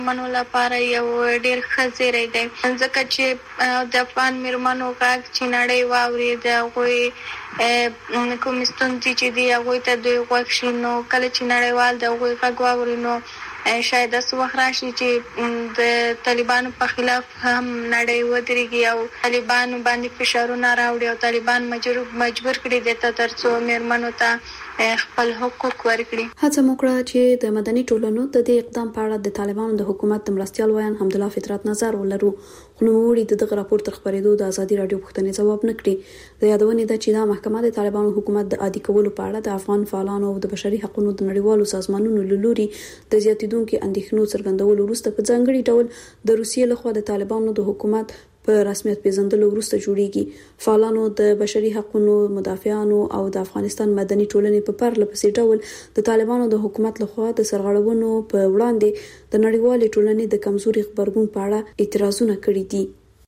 منو لپاره یو ډیر ښه زیری دی ځکه چې د افغان میرمنو غږ چې نړۍ واوري د هغوی کوم ستونزې چې دي هغوی ته دوی غوږ شي نو کله چې نړیوال د هغوی غږ واوري نو شاید داسې وخت راشي چې د طالبانو په خلاف هم نړۍ ودرېږي او طالبانو باندې فشارونه راوړي او طالبان مجبور کړي دي تر څو میرمنو ته خپل حقوق ورکړي. هڅه وکړه چې د مدني ټولنو د دې اقدام په اړه د طالبانو د حکومت د مرستيال ویان حمدالله فطرت نظر ولرو خو نوموړي دغه راپور تر خبرېدو د ازادي رادیو پوښتنې ځواب نکړي. د یادونې ده چې دا محکمه د طالبانو حکومت د عادي کولو په اړه د افغان فعالانو او د بشري حقوقو د نړیوالو سازمانونو له لوري د زیاتیدونکو اندېښنو څرګندولو وروسته په ځانګړي ډول د روسیې لخوا د طالبانو د حکومت په رسمیت پیژندلو وروسته جوړیږي. فعالانو د بشري حقوقو مدافعانو او د افغانستان مدني ټولنې په پرله پسې ډول د طالبانو د حکومت لخوا د سرغړونو په وړاندې د نړیوالې ټولنې د کمزوري خبرګون په اړه اعتراضونه کړي دي.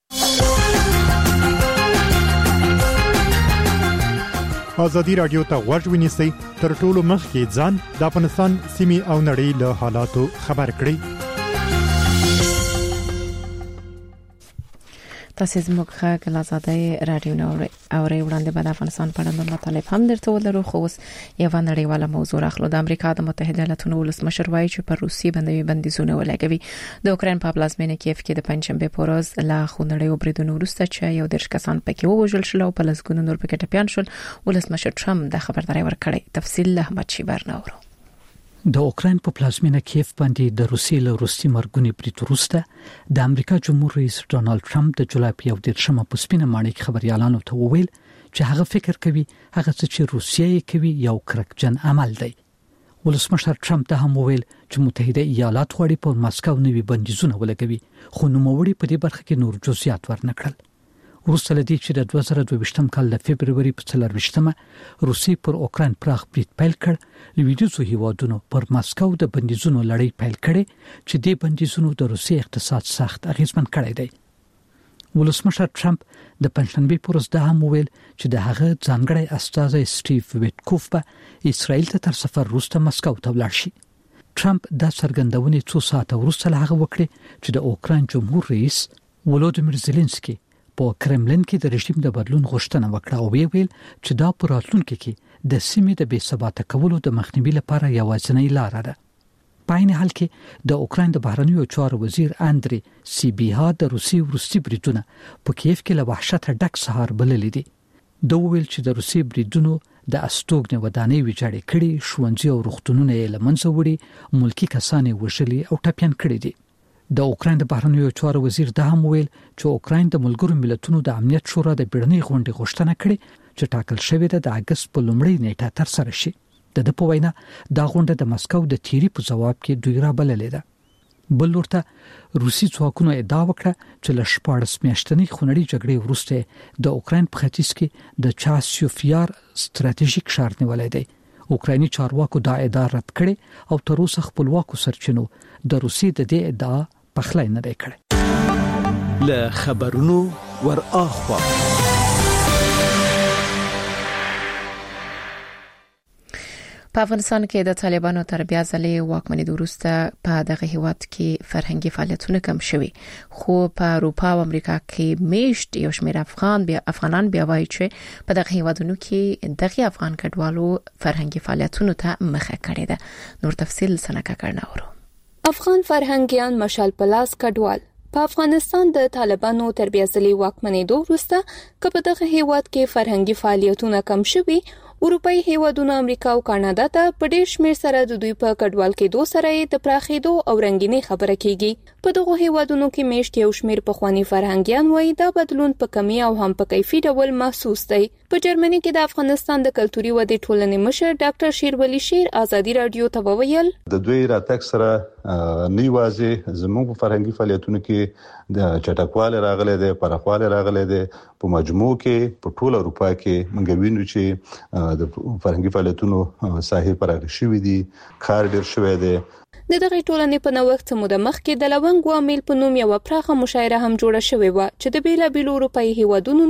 ازادي رادیو ته غوږ ونیسئ تر ټولو مخکې ځان د افغانستان سیمې او نړۍ له حالاتو خبر کړئ. تاسو زموږ غږ آزادي رادیو نو اوري وړاندې به د افغانستان په اړه مطالب هم درته ولرو خو اوس یو نړیواله موضوع راخلو. د امریکا د متحده ایالاتونو ولسمشر وایي چې پر روسیې باندې بندیزونه ولګوي. د اوکراین په پلازمینه کیف کې د پنځشنبه په ورځ لا خونړیو بریدونو وروسته چې یو درش کسان پکې ووژل شول او په لسګونو نور پکې ټپيان شول ولسمشر ټرمپ د خبرداري ورکړې. تفصیل احمد شیبر نورو. د اوکراین په پلازمینه کیف باندې د روسیې له روسي مرګونی برید وروسته د امریکا جمهور رئیس ډونالد ټرمپ د جولای په 18 په سپینه ماڼۍ کې خبريالانو ته وویل چې هغه فکر کوي هغه څه چې روسیې کوي یو کرکجن عمل دی. ولسمشر ټرمپ ته هم وویل چې متحده ایالات غواړي په ماسکو نوي بندیزونه ولګوي خو نوموړي په دې برخه کې نور جزئیات ورنکړل. وروسته لدی چې د 2022 کال د فبرवरी په 24مه روسي پر اوکراین پراخ برید پیل کړ لویدیزو هیوادونو پر ماسکو د بندیزونو لړۍ پیل کړي چې دې بندیزونو د روسي اقتصاد سخت اغیزمن کړی دی. ولسمشر ټرمپ د پنځشنبه پر ورځ هم ویل چې د هغه ځانګړی استازی سټیو ویټکوف به اسرائیل ته تر سفر وروسته ماسکو ته ولاړ شي. ټرمپ دا څرګندونه 2 ساعته وروسته هغه وکړي چې د اوکراین جمهور رئیس ولودیمیر زيلنسکي په کرملین کې د رژیم د بدلون غوښتنه وکړه او ویل چې دا په راتلونکي کې د سیمې د بې ثباته کولو د مخنیوي لپاره یوازینی لار ده. په عین حال کې د اوکراین د بهرنیو چارو وزیر اندري سیبیها د روسي ورستي بریدونه په کیف کې له وحشت ډک سهار بللې دي. د ویل چې د روسي بریدونو د استوګنې ودانۍ ویجاړې کړي شونځي او روغتونونه یې لمنځه وړي ملکی کسان وژلي او ټپيان کړي دي. د اوکراین د بهرنیو چارو وزیر دا هم ویل چې اوکراین د ملګرو ملتونو د امنیت شورا د بیړنۍ غونډې غوښتنه کړې چې ټاکل شوې ده د اگست په لومړۍ نیټه تر سره شي. د په وینا دا غونډه د مسکو د تیری په جواب کې دوی را بللې ده. بل ورته روسي ځواکونو ادعا وکړه چې له 14 میاشتنۍ خونړۍ جګړې وروسته د اوکراین په ختیځ کې د چاسیوفیار ستراتیژیک ښار نیولې دی. اوکرایني چارواکو دا ادعا رد کړې او تر اوسه خپلواکو سرچینو د روسي د دې ادعا پخلی نه دی کړی. له خبرونو ور اخوا په افغانستان کې د طالبانو تر بیا ځلې واکمنۍ وروسته په دغه هیواد کې فرهنګي فعالیتونه کم شوي خو په اروپا او امریکا کې میشت یو شمېر افغانان بیا وایي چې په دغه هیوادونو کې دغه افغان کډوالو فرهنګي فعالیتونو ته مخه کړې ده. نور تفصیل سنکه کړناورو. افغان فرهنګیان مشال پلاس کډوال په افغانستان د طالبانو تر بیا ځلې واکمنۍ وروسته کله دغه هیواد کې فرهنګي فعالیتونه کم شوي اروپאי هیوادونو امریکا او کاناډا ته په ډېر شمېر سره د دوی په کډوال کېدو سره د پراخېدو او رنګینی خبره کیږي. په دغه هیوادونو کې میشت یو شمېر پخوانی فرهنګیان وایي دا بدلون په کمی او هم په کیفي ډول محسوس دی. په جرمني کې د افغانستان د کلتوري ودې ټولنې مشر ډاکټر شیرولی شیر ازادي رادیو ته وویل د دوی راتګ سره نیوازي زموږ په فرهنګي فعالیتونو کې د چټکواله راغله ده پرخواله راغله ده په مجموع کې په ټول اروپا کې موږ وینو چې د فرهنګي فعالیتونو ساحه پراخ شوې دي کار ډیر شوی دی. د دغه ټولنې په نوښت سموده مخ کې د لونګ عامل په نوم یو پراخه مشاعره هم جوړه شوې و چې د بیلابیلو اروپאי هیوادونو نه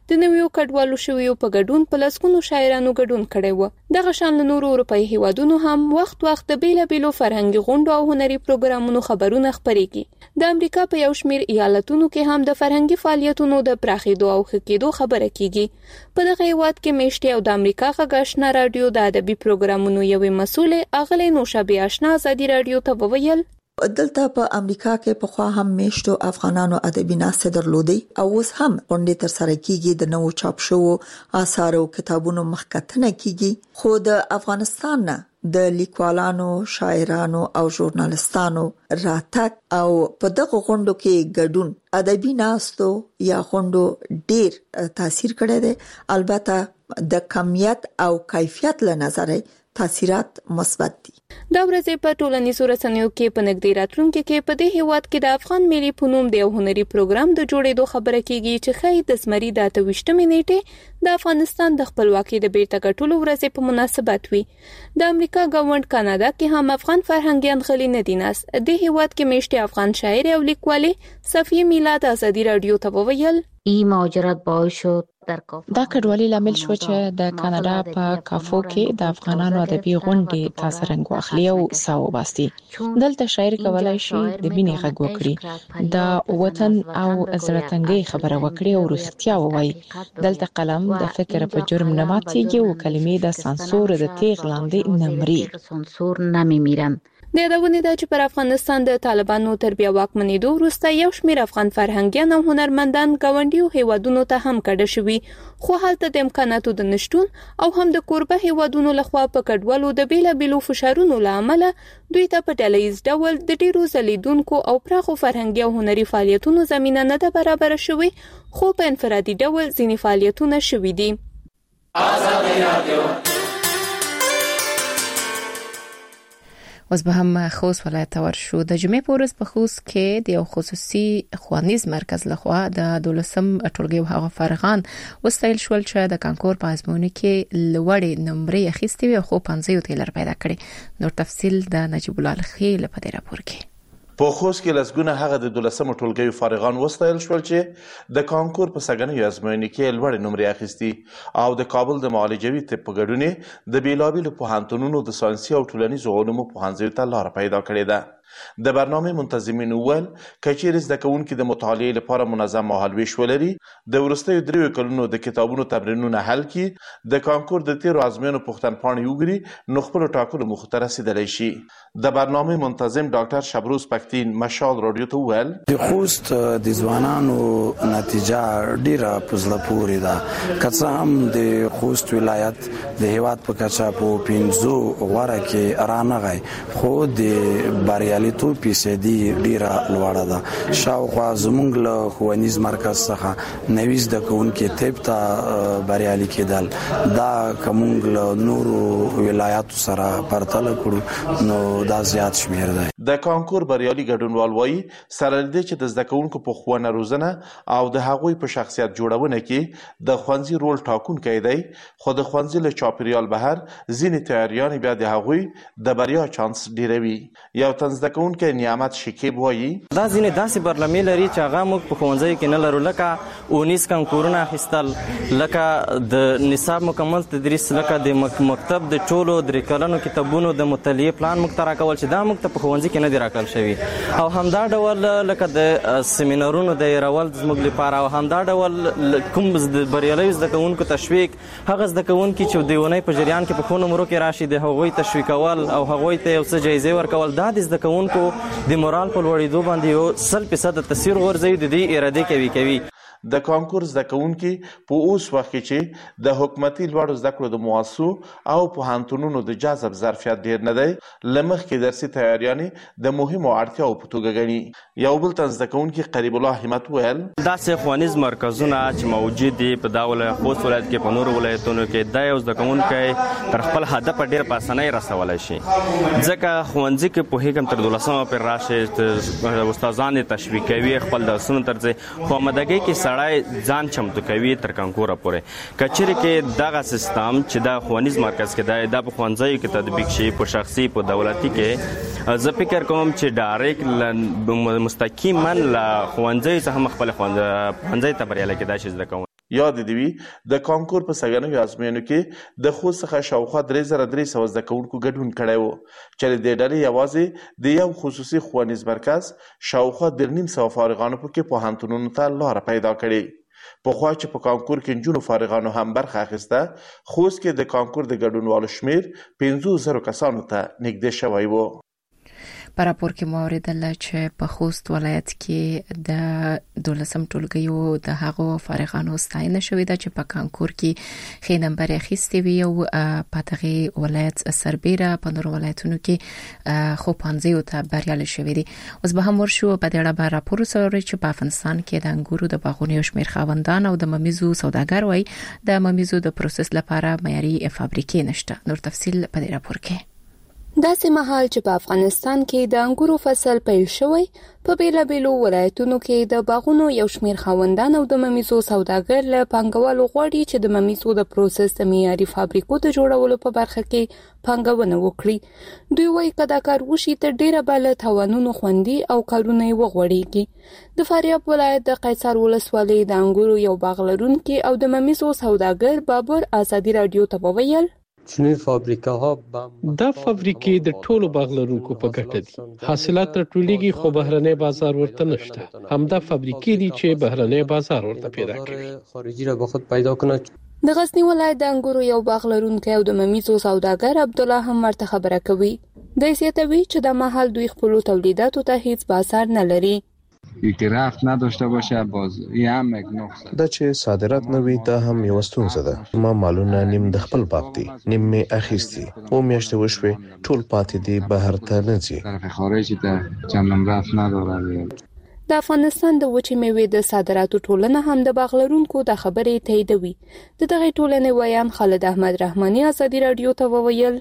د نویو کډوالو شویو په ګډون په لسګونو شاعرانو ګډون کړی و. دغه شان له نورو اروپایي هیوادونو هم وخت د بیلابیلو فرهنګي غونډو او هنري پروګرامونو خبرونه خپرېږي. د امریکا په یو شمېر ایالتونو کې هم د فرهنګي فعالیتونو د پراخېدو او ښه کېدو خبره کیږي. په دغه هیواد کې میشتي او د امریکا غږ آشنا رادیو د ادبي پروګرامونو یوې مسؤلې اغلې نوشابه آشنا ازادي رادیو ته وویل دلته په امریکا کې په خوا هم میشتو افغانانو ادبي ناسته درلودي او اوس هم غونډې تر سره کیږي، د نوو چاپ شوو آثار او کتابونو مخکتنه کیږي. خو د افغانستان نه د لیکوالانو، شاعرانو او ژورنالستانو راتګ او په دغه غونډو کې ګډون ادبي ناستو یا غونډو ډیر تاثیر کړی دی. البته د کمیت او کیفیت له نظره تاثیرات مثبت دي. دا ورځې په ټولنیزو رسنیو کې په نږدې راتلونکو کې په دې هیواد کې د افغان ملي فنون د یو هنري پروګرام د جوړېدو خبره کیږي چې خای د زمري د 28 نیټه د افغانستان د خپلواکۍ د بیرته ګټلو ورځې په مناسبت وي. د امریکا ګاونډ کاناډا کې هم افغان فرهنګيان غلي نه دي ناس. د هیواد کې میشته افغان شاعر او لیکوال صفیه میلاد ازادي رادیو ته وویل این مهاجرت باعث شد دا کډوالي لامل شو چې د کاناډا په کافو کې د افغانانو ادبي غونډې تاسو رنګ واخلي او ساو باسي. دلته شاعر کولای شي د بینې غږ وکړي، د وطن او زړه خبره وکړي او رښتیا ووایي. دلته قلم د فکر په جرم نه ماتيږي او کلمې د سانسور د تیغ لاندې نه مري. سانسور نمیمیرن. د یادونه ده چې پر افغانستان د طالبانو تر بیا واکمنېدو وروسته یو شمېر افغان فرهنګيان او هنرمندان ګاونډیو هیوادونو ته هم کډه شوي، خو هلته د امکاناتو د نشټون او هم د کوربه هیوادونو لخوا په کډوالو د بیلابیلو فشارونو له امله دوی ته په ډلهییز ډول د ډیرو ځلیدونکو او پراخو فرهنګي او هنري فعالیتونو زمینه نه ده برابر شوې، خو په انفرادي ډول ځینې فعالیتونه شوي دي. اوس به هم خوست ولایت ته ورشو. د جمعې په ورځ په خوست کې د یو خصوصي ښوونیز مرکز لخوا د 12م ټولګي هغه فارغان وستایل شول چې د کانکور په ازموینه کې لوړې نمرې اخیستې وي خو 50 تیلر پیدا کړي. نور تفصیل د نجیب الله الخیل په دې راپور کې. په خوست کې لسګونه هغه د 12م ټولګي فارغان وستایل شول چې د کانکور په سګنې ازموینې کې لوړې نمرې اخیستي او د کابل د معالجوي طب په ګډون د بیلابیلو پوهنتونونو د ساینسي او ټولنیزو علومو پوهنځیو ته لار پیدا کړې ده. د برنامه منتظمین وویل کچیر زده کوونکي د مطالعې لپاره منظم مهالویش ولري، د وروستیو 3 کلونو د کتابونو تمرینونه حل کړي، د کانکور د تیرو ازموینو پوښتنپاڼې وګوري، نو خپل ټاکلو موخو ته رسیدلی شي. د برنامه منتظم ډاکټر شبروز پښتين مشال رادیو ته وویل د خوست د ځوانانو نتیجه ډیره پزله پوري ده، که هم د خوست ولایت د هیواد په کچا په 15 غوړه کې رانغی، خو د بریالي تو پیسدي ډیره لوړه ده. شاوخوا زمونږ له ښوونیز مرکز څخه 90 د کوونکې طب ته بریالي کېدل. دا کومونږ له نورو ولایاتو سره پرتله کړو نو دا زیات شمیر دی. د کانکور بریالي ګډونوال وایي سره دې چې د زده کوونکو په ښوونه روزنه او د هغوی په شخصیت جوړونه کې د ښوونځي رول ټاکونکی دی، خو د ښوونځي له چاپیریال بهر ځینې تیاریانې بیا د هغوی د بریا چانس ډیروي. یو تن زده کوونکی نعمت شکیب وایي دا ځینې داسې برنامې لري چې هغه موږ په ښوونځیو کې نه لرو، لکه 19 کانکورونه اخیستل، لکه د نصاب مکمل تدریس، لکه د مکتب د ټولو 3 کلنو کتابونو د مطالعې پلان موږ ته راکول چې دا موږ ته په ښوونځي کې نه دی راکړل شوي، او همدا ډول لکه د سیمینارونو د یارول زموږ لپاره، او همدا ډول کوم د بریالیو زده کوونکو تشویق، هغه زده کوونکي چې د ونې په جریان کې په ښو نمرو کې راشي د هغوی تشویقول او هغوی ته یو څه جایزې ورکول، دا د زده کوونکو د مورال په لوړېدو باندې یو 100% تاثیر غورځوي، د دې اراده کوي. د کانکور زده کوونکي په اوس وخت کې چې د حکومتي لوړو زده کړو د مؤسسو او پوهنتونونو د جذب ظرفیت ډیر نه دی، له مخکې درسي تیاریانې د مهمو اړتیاو په توګه ګڼي. یو بل تن زده کوونکي قریب الله همت ویل داسې ښوونیز مرکزونه چې موجود دي په دا خوست ولایت کې، په نورو ولایتونو کې، دا یو زده کوونکی تر خپل هدف ډیر په اسانۍ رسولی شي، ځکه ښوونځي کې پوهېږم تر 12مه پورې راشي، استادان یې تشویق کوي خپل درسونو ته ځي، خو آمادګۍ کې سړی ځان چمتو کوي تر کانکوره پورې. که چیرې کې دغه سیستم چې دا ښوونیز مرکز کې دی دا په ښوونځیو کې تطبیق شي، په شخصي په دولتي کې، زه فکر کوم چې ډایرکټ مستقیما له ښوونځیو څخه خپل ښوونځي ته بریالی کېدای شي زده کوونکي. یاد دی وی د کانکور په سګنوي ازموینو کې د خوست څخه شاوخوا 3300 زده کوونکو ګډون کړی و چې د ډلې یوازې د یو خصوصي ښوونیز مرکز شاوخوا 250 فارغانو پکې پوهنتونونو ته لار پیدا کړې. پخوا چې په کانکور کې نجونو فارغانو هم برخه اخیسته، خوست کې د کانکور د ګډونوالو شمیر 500,000 کسانو ته نږدې شوی و. په راپور کې مو اوریدل چې په خوست ولایت کې د 12 ټولګیو د هغو فارغانو ستاینه شوې ده چې په کانکور کې ښه نمبر اخیستی وي او په دغه ولایت سربېره په نورو ولایتونو کې خو 15 ته بریالي شوې دي. اوس به هم ورشو په دې اړه به راپور سره چې په افغانستان کې د انګورو د باغونو یو شمېر خاوندان او د ممیزو سوداګر وای د ممیزو د پروسس لپاره معیاري فابریکې نشته. نور تفصیل په دې راپور کې. داسې مهال چې په افغانستان کې د انګورو فصل پیل شوی، په بیلابیلو ولایتونو کې د باغونو یو شمېر خاوندان او د ممیزو سوداګر له پانګوالو غواړي چې د ممیزو د پروسس د معیاري فابریکو د جوړولو په برخه کې پانګونه وکړي. دوی وايي که دا کار وشي تر ډیره به له تاوانونو خوندي او کارونه یې وغوړېږي. د فاریاب ولایت د قیصر ولسوالۍ د انګورو یو باغ لرونکي او د ممیزو سوداګر بابر ازادي رادیو ته وویل دا فابریکې د ټولو باغ لرونکو په ګټه دي. حاصلات راټولېږي خو بهرنی بازار ورته نشته. همدا فابریکې دي چې بهرنی بازار ورته پیدا کوي. د غزنی ولایت د انګورو یو باغ لرونکی او د ممیزو سوداګر عبدالله هم ورته خبره کوي. د زیاتوي چې د محل دوی خپل تولیداتو ته هیڅ بازار نه لري. یکی رفت نداشته باشه باز یه هم یک نقصه دا چې صادرات نه وي دا هم یو ستونزه ده. ما مالونه نیم د خپل باغ دي، نیم می اخیستي او میاشته وشوي ټول پاتې دي بهر ته نه ځي. طرف خارجی ته چندان رفت نداره. د افغانستان د وچې میوې د صادراتو ټولنه هم د باغ لرونکو د خبرې تاییدوي. د دغه ټولنې ویان خالد احمد رحماني ازادي رادیو ته وویل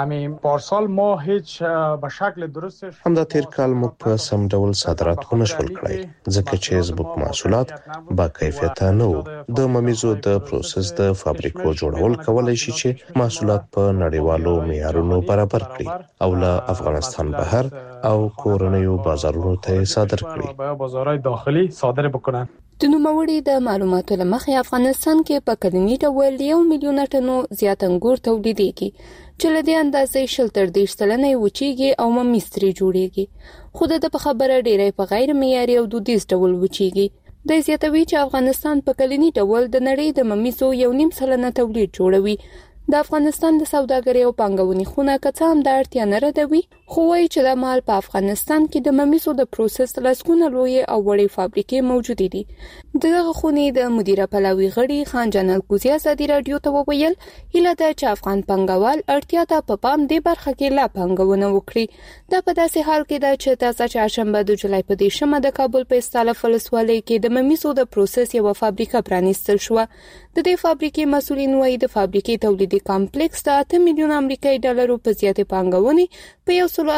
پارسال ما هیچ به شکل درستش همدا تیر کال موږ په سم ډول صادرات ونشول کړای ځکه چې زموږ محصولات با کیفیت نه وو. د ممیزو د پروسس د فابریکو جوړول کولای شي چې محصولات په نړیوالو معیارونو برابر کړي او له افغانستان بهر او کورنیو بازارونو ته صادر کړي. په بازارهای داخلي صادر بکنن. د نوموړي د معلوماتو له مخې افغانستان کې په کلني ډول 1 میلیون ټنو زیات انګور تولیدېږي چې له دې اندازې 30% وچیږي او ممیز ترې جوړیږي. خو د په خبره ډیری په غیر معیاري او دودیز ډول وچیږي. د زیاتوي چې افغانستان په کلني ډول د نړۍ د ممیزو 1.5% تولید جوړوي. د افغانستان د سوداګرۍ او پانګونې خونه که څه هم د اړتیا نه ردوي، خو وايي چې د مال په افغانستان کې د ممیزو د پروسس لسګونه لویې او وړې فابریکې موجودې دي. دغه خونې د مدیره پلاوي غړي خان جانل کوزي ازادي رادیو ته وویل هیله ده چې افغان پانګوال اړتیا ته په پام دې برخه کې لا پانګونه وکړي. دا په داسې حال کې ده چې تازه چهارشنبه د جولای په 10 د کابل په استالف ولسوالۍ کې د ممیزو د پروسس یو فابریکه پرانیستل شوه. د دې فابریکې مسؤلین وايي د فابریکې تولیدي کمپلیکس د 8 میلیون امریکایي ډالرو په زیاتې پانګونې په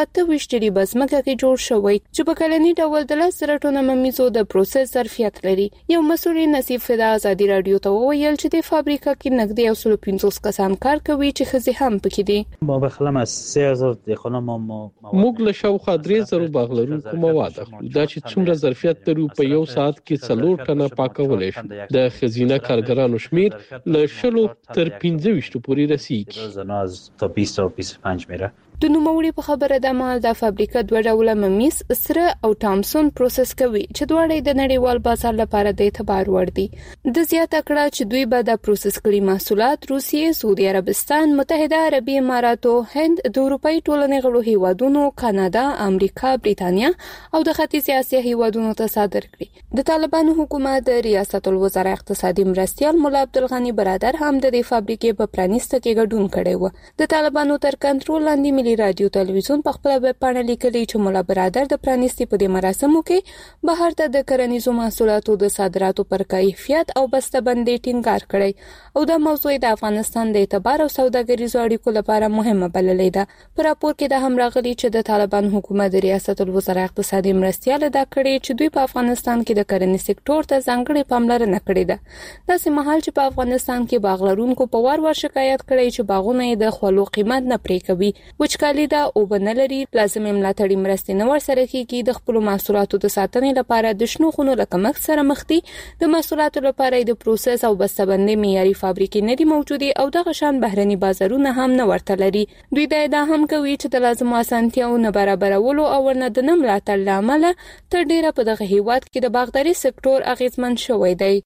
128 بزمکه کې جوړ شوی چې په کلني ډول د 10 ټنو ممیزو د پروسس ظرفیت لري. یو مسؤل نصیب فدا ازادي رادیو ته وویل چې د فابریکه کې نږدې 150 کسان کار کوي چې ښځې هم پکې دي. ما بخلم از 3000 د خانم موږ له شاوخوا 3000 باغ لرونکو مواد اخلو. دا چې څومره ظرفیت لري په یو ساعت کې 4 ټنه پاکولای شي. د خزینه کارګرانو شمیر له 20 تر 25 پورې رسیږي. زنا از تا 20 تا 25 میره. د نوموړي په خبره د مال د فابریکه دوه ډوله ممیز سره او تامسون پروسس کوي چې دواړه د نړیوال بازار لپاره د اعتبار وړ دي. د زیاته کړه چې دوی به د پروسس کړي محصولات روسیې، سعودي عربستان، متحده عربي اماراتو، هند، د اروپאי ټولنې غړو هیوادونو، کاناډا، امریکا، بریتانیا او د ختیځ اسیا هیوادونو ته صادر کړي. د طالبانو حکومت د ریاست الوزرا اقتصادي مرستیال مولا عبدالغنی برادر هم د دې فابریکې په پرانیسته کې ګډون کړی و. د طالبانو تر کنټرول لاندې ملي رادیو تلویزیون په خپل ویب پاڼه لیکلي چې مولا برادر د پرانیستي په دې مراسمو کې بهر ته د کرنیزو محصولاتو د صادراتو پر کیفیت او بسته‌بندۍ ټینګار کړی او دا موضوع د افغانستان د اعتبار او سوداګریزو اړیکو لپاره مهمه بللې ده. په راپور کې د هم راغلي چې د طالبان حکومت د ریاست الوزرا اقتصادي مرستیال ادا کړي چې دوی په افغانستان کې د کرنې سکتور ته ځانګړې پاملرنه کړې ده. داسې مهال چې په افغانستان کې باغ لرونکو په وار شکایت کړي چې باغونه د خولو قیمت نه پرې کوي. وچکالي دا او بنلري لازم ملاتړي مرستې نه ورسره کیږي د خپل محصولاتو د ساتنې لپاره د شنو خونو لکمک سره مخ دي د محصولاتو لپاره د پروسس او بسته‌بندۍ معیاري فابریکې نه دي موجوده او د غشان بهرني بازارونه هم نه ورته لري. دوی دا هم کوي چې د لازم اسانتیاو نه برابرولو او ورنه د نه ملاتړ لامل تر ډیره په دغه هیواد کې د باغداري سکتور اغیزمن شوی دی.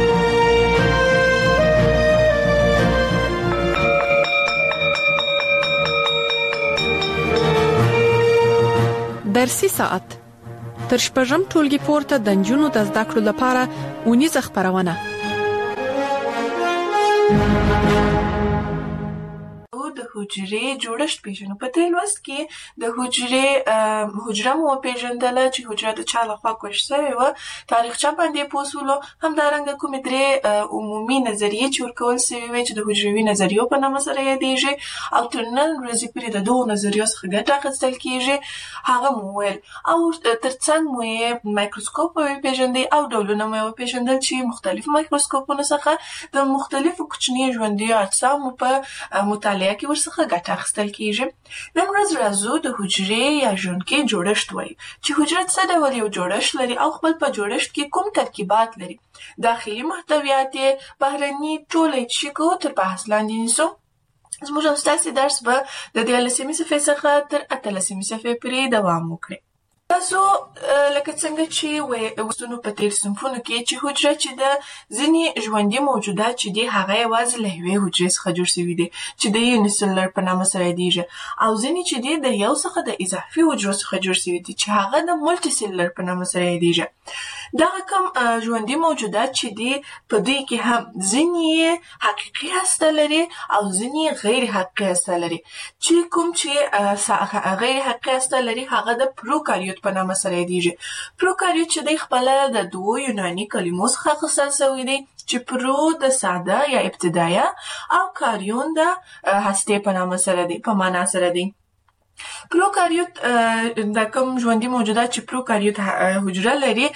درسي ساعت تر شپږم ټولګي پورته د نجونو د زده کړو لپاره اونیزه خبرونه. د حجرې جوړښت پیژنو. په دې لوست کې د حجره مو پیژندل چې حجره د چا لخوا کوښښ شوی و، تاریخچه باندې پوسولو، همدارنګه کومې درې عمومي نظریې چې ورکول شوی وي چې د حجروي نظریو په نامه سره یادېږي او تر نن ورځې پورې د دغو نظریو څخه ګټه اخیستل کیږي هغه مو ویل او ترڅنګ مو یې مایکروسکوپ وپیژندئ او ډولونه مو وپیژندل چې مختلف مایکروسکوپونو څخه د مختلفو کوچنیو ژوندیو اجسامو په مطالعه کې ورڅخه ګټه اخیستل کیږي. نن ورځ راځو د حجرې یا ژوندکې جوړښت وایو چې حجره څه ډول یو جوړښت لري او خپل په جوړښت کې کوم ترکیبات لري. داخلي محتویات یې بهرني ټول چې کو تر بحث لاندې نیسو. زموږ او ستاسې درس به د 13 صفحې څخه تر 18 صفحې پورې دوام وکړي. تاسو لکه څنګه چې وستونو په تیر صنفونو کې چې حجره چې د ځینې ژوندي موجودات چې دي هغه یوازې له یوې حجرې څخه جوړ شوي دي چې د یونیسلر په نامه سره یادېږي او ځینې چې دي د یو څخه د اضافي حجرو څخه جوړ شوي دي چې هغه د ملټي سیلولر په نامه سره یادېږي. دغه کوم ژوندي موجودات چې دي په دوی کې هم ځینې حقیقي هسته لري او ځینې غیر حقیقي هسته لري. چې کوم چې غیر حقیقي هسته لري هغه د پروکاریوت په نامه سره یادېږي. پروکاریوت چې دی خپله د دوو یوناني کلمو څخه اخیستل شوی دی چې پرو د ساده یا ابتدایه او کاریون د هستې په نامه سره دی په معنا سره دی. پروکاریوت د کوم ژوندي موجودات چې پروکاریوت حجره لري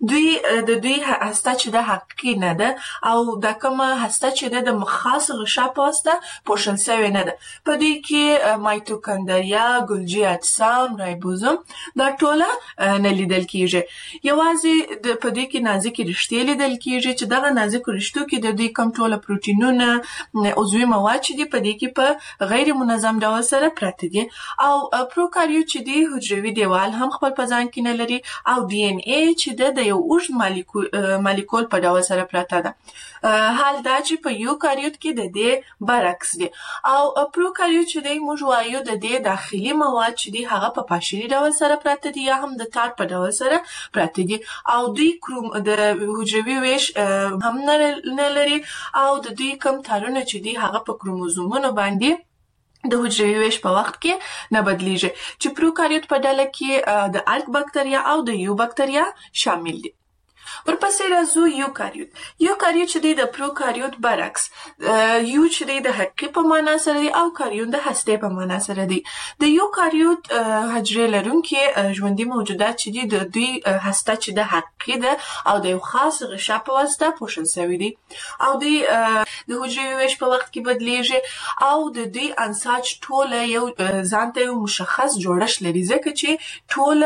د دوی هسته چې د حقیقي نه ده او د کومه هسته چې د خاص غشا په واسطه پوښل شوې نه ده. په دوی کې مایتوکاندریا، ګولجي اجسام، رایبوزوم دا ټوله نه لیدل کیږي. یوازې په دوی کې نازکې رشتې لیدل کیږي چې دغه نازکو رشتو کې د دوی کوم ټوله پروټینونه عضوي مواد چې دي په دوی کې په غیر منظم ډول سره پراته دي او پروکاریوت چې دی حجروي دیوال هم خپل په ځان کې نه لري او ډي ان اي چې د یو اوږد مالیکول په ډول سره پراته ده. حال دا چې په یوکاریوت کې د دې برعکس دی او پروکاریوت چې دی موږ وایو د دې داخلي مواد چې دی هغه په پاشلي ډول سره پراته دي یا هم د تار په ډول سره پراته دي او دوی د حجروي ویش هم نه لري او د دوی کوم تارونه چې دی هغه په کروموزومونو باندې د حجروي ویش په وخت کې نه بدلیږي چې پروکاریوت په ډله کې د ارک بکتریا او د یو بکتریا شامل دي. ورپسې راځو یوکاریوت. یوکاریوت چې دی د پروکاریوت برعکس یو چې دی د حقیقي په معنا سره دی او کاریون د هستې په معنا سره دی. د یوکاریوت حجرې لرونکي ژوندي موجودات چې دي د دوی هسته چې د حقیقي ده او د یو خاص غشا په واسطه پوښل شوي دي او دوی د حجروي ویش په وخت کې بدلیږي او د دوی انساج ټوله یو ځان ته یو مشخص جوړښت لري ځکه چې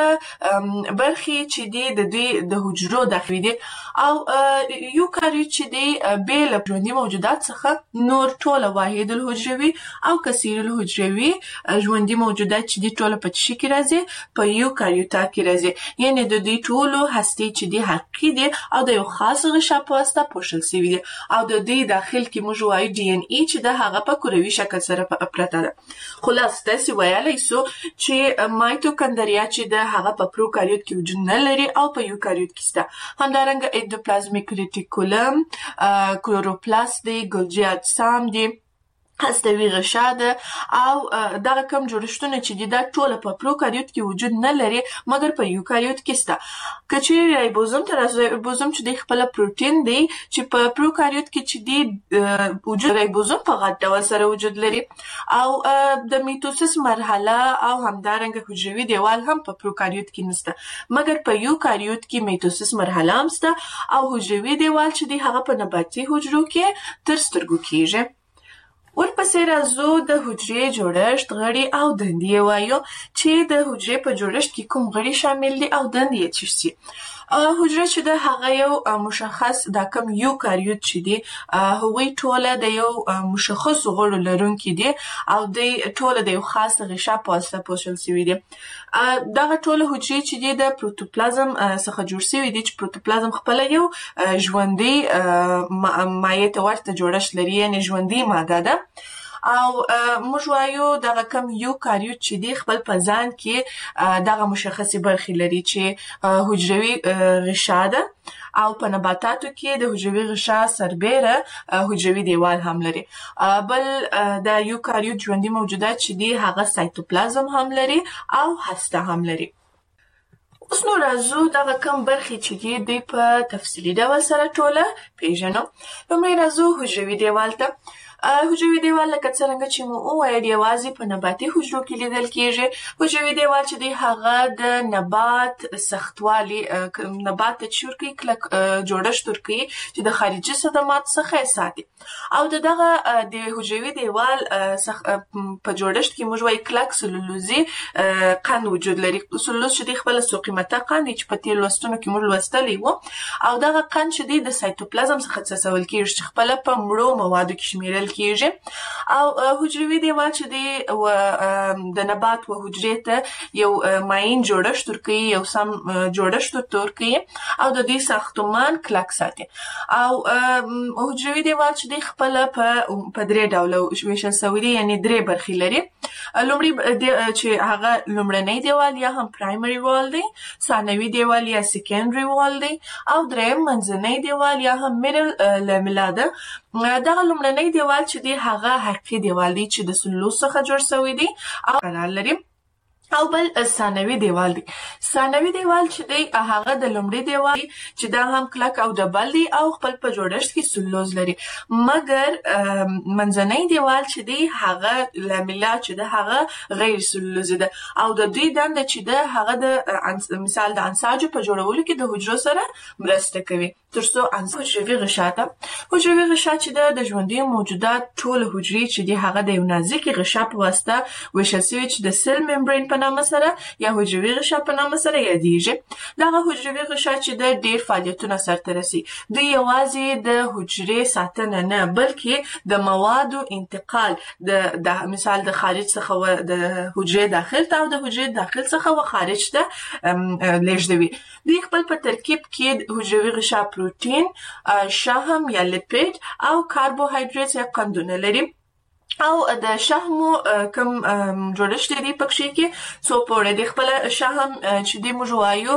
ټوله برخې چې دي د دوی د حجرو داخلي دي او یوکاریوت چې دی بې له ژوندي موجودات څخه نور ټوله واحد الحجروي او کثیر الحجروي ژوندي موجودات چې دي ټوله په چی کې راځي په یوکاریوتا کې راځي یعنی د دوی ټولو هستې چې دي حقیقي دي او د یو خاص غشا په واسطه پوښل شوي دي او د دوی داخل کې موږ وایو ډي ان اي چې د هغه په کروي شکل سره پراته ده. خلاص تاسې ویلی سو چې مایتوکاندریا چې د هغه په پروکاریوت کې وجود نه لري او په یوکاریوت کې شته. همدارنګه اندوپلازمیک ریټیکولم، کلوروپلاست دی، ګولجي اجسام دی، هستوي غشا ده او دغه کوم جوړښتونه چې دي دا ټوله په پروکاریوت کې وجود نه لري مګر په یوکاریوت کې شته. که چیرې رایبوزوم ته راځو، رایبوزوم چې دی خپله پروټین دی چې په پروکاریوت کې چې دی وجود رایبوزوم په غټ ډول سره وجود لري او د میتوسیس مرحله او همدارنګه حجروي دیوال هم په پروکاریوت کې نشته مګر په یوکاریوت کې میتوسیس مرحله هم شته او حجروي دیوال چې دی هغه په نباتي حجرو کې تر سترګو کیږي. ورپسې راځو د حجرې جوړښت، غړي او دندې وایو چې د حجرې په جوړښت کې کوم غړي شامل دي او دندې یې څه دي. حجره چې د هغه یو مشخص دا کوم یوکاریوت چې دي هغوی ټوله د یو مشخص غړو لرونکي دي او د ټوله د یو خاص غشا په واسطه پوښل شوي دي. دغه ټوله حجرې چې دي د پروتوپلازم څخه جوړ شوي دي چې پروتوپلازم خپل یو ژوندۍ مایع ته ورته جوړښت لري، یعنې ژوندۍ ماده ده. او موږ وایو دغه کم یوکاریوت چې دی خپل په ځان کې دغه مشخصې برخې لري چې حجروي غشا ده او په نباتاتو کې د حجروي غشا سربیره حجروي دیوال هم لري. بل د یوکاریوت ژوندي موجودات چې دی هغه سایتوپلازم هم لري او هسته هم لري. اوس نو راځو دغه کم برخې چې دی په تفصیلي ډول سره ټوله پیژنو. لومړی راځو حجروي دیوال ته. حجروي دیوال لکه څرنګه چې مو وویل یوازې په نباتي حجرو کې لیدل کېږي. حجروي دیوال چې دی هغه د نبات سختوالي، نبات ته چې ورکوي کلک جوړښت ورکوي چې د خارجي صدماتو څخه یې ساتي. او دغه د حجروي دیوال په جوړښت کې موږ وایو کلک سلولوزي قند وجود لري. سلولوز چې دی خپله څو قیمته قند چې په تېرو لوستونو کې موږ لوستلی و، او دغه قند چې دی د سایتوپلازم څخه څڅول کېږي چې خپله په مړو موادو کې شمیرل کېږي. او حجروي دیوال چې دی د نبات و حجرې ته یو ماین جوړښت ورکوي، یو سم جوړښت ورکوي او د دې ساختمان کلک ساتي. او حجروي دیوال چې دی خپله په درې ډوله ویشل سوی دی، یعنې درې برخې لري. لومړی چې هغه لومړنی دیوال یا هم پرایمري وال دی، ثانوي دیوال یا سیکنډري وال دی، او دریم منځنی دیوال یا هم میډل لاملا ده. دغه لومړنی دیوال چې دی هغه حقیقي دیوال دی چې د سلولوز څخه جوړ شوی دی او قرار لري. او بل ثانوي دیوال دی. ثانوي دیوال چې دی هغه د لومړي دیوال چې دا هم کلک او ډبل دی او خپل په جوړښت کې سلولوز لري. مګر منځنی دیوال چې دی هغه لاملا چې دی هغه غیر سلولوزي ده او د دوی دنده چې دی هغه د مثال د انساجو په جوړولو کې د حجرو سره مرسته کوي ترڅو حجروي غشا ته. حجروي غشا چې د ژوندي موجودات ټول حجرې چې دی هغه د یو نازکې غشا په واسطه ویشل شوي چې د سیل ممبرین په نامه سره یا حجروي غشا په نامه سره یادیږي. دغه حجروي غشا چې د ډیر فعالیتونه سرته رسي. د یوازې د حجرې ساتنه نه بلکې د موادو انتقال د مثال د خارج څخه د حجرې داخل ته او د حجرې داخل څخه و خارج ته لیږدوي. دوی خپل په ترکیب کې حجروي غشا پروتین، شحم یا لیپید او کاربوهایدریت یا قندونه لري. او د شحمو کم جوړښت دی پکې کې څو پوره دی. خپل شحم چې دی موږ وایو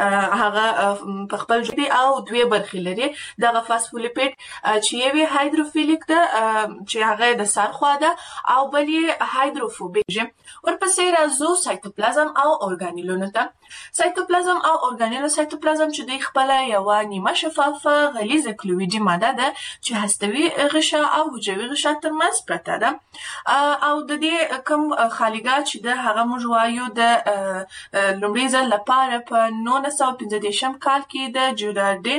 هغه په خپل دی او دوه برخې لري. دغه فاسفولیپید چې یوه هایدروفیلیک ده چې هغه د سر خوا ده او بل یې هایدروفوبیک. ورپسې راځو سایتوپلازم او اورګانیلونو ته. سایتوپلازم او اورګانیل. سایتوپلازم چې دی خپل یو نیمه شفافه غلیظه کلویدي ماده ده چې هستوي غشا او حجروي غشا ترمنځ پرته ده. او د دې کوم خالیګاه چې د هغه موږ وایو د لومړي ځل لپاره په 1915 کال کې د جوردین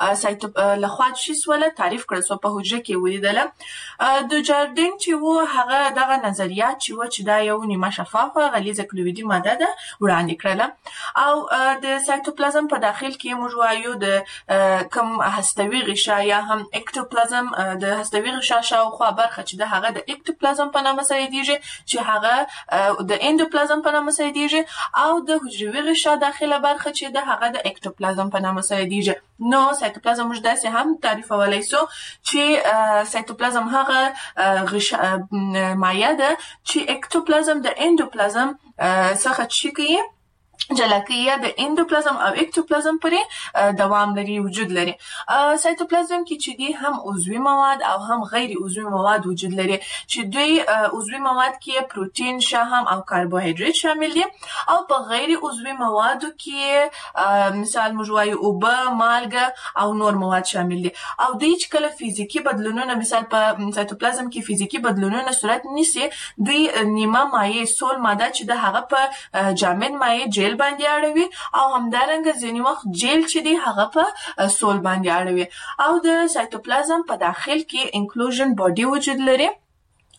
لخوا شیسوله تعریف کړل سو په حجره کې ولیدله. د جوردین چې وو هغه دغه نظریات چې دا یو نیمه شفافه غلیظه کلویدي ماده ده وړاندې کړله. او د سایتوپلازم په داخل کې موږ وایو د کوم هستوي غشا یا هم اکتوپلازم د هستوي غشا شاوخوا برخه چې د هغه د اکتوپلازم په نامه سره یادیږي چې هغه د اندوپلازم په نامه سره یادیږي او د حجروي غشا داخله برخه چې د هغه د اکتوپلازم په نامه سره یادیږي. نو سایتوپلازم موږ داسې هم تعریفولای سو چې سایتوپلازم هغه غشا مایع ده چې اکتوپلازم د اندوپلازم څخه چې کوي جلاکیه د اندوپلازم او اکتوپلازم پرې دوام لري، وجود لري. سایتوپلازم کې چې دی هم عضوي مواد او هم غیر عضوي مواد وجود لري چې دوی عضوي مواد کې پروتین، شحم او کاربوهایدریت شامل دي او په غیر عضوي موادو کې مثال موږ وایو اوبه، مالګه او نور مواد شامل دي. او دوی چې کله فزیکی بدلونونه مثال په سایتوپلازم کې فزیکی بدلونونه صورت نیسي، دوی نیمه مایع سول ماده چې د هغه په جامد مایع جیل باندې اړوي او همدارنګه ځینې وخت جیل چې دی هغه په سول باندې اړوي. او د سایتوپلازم په داخل کې انکلوژن باډي وجود لري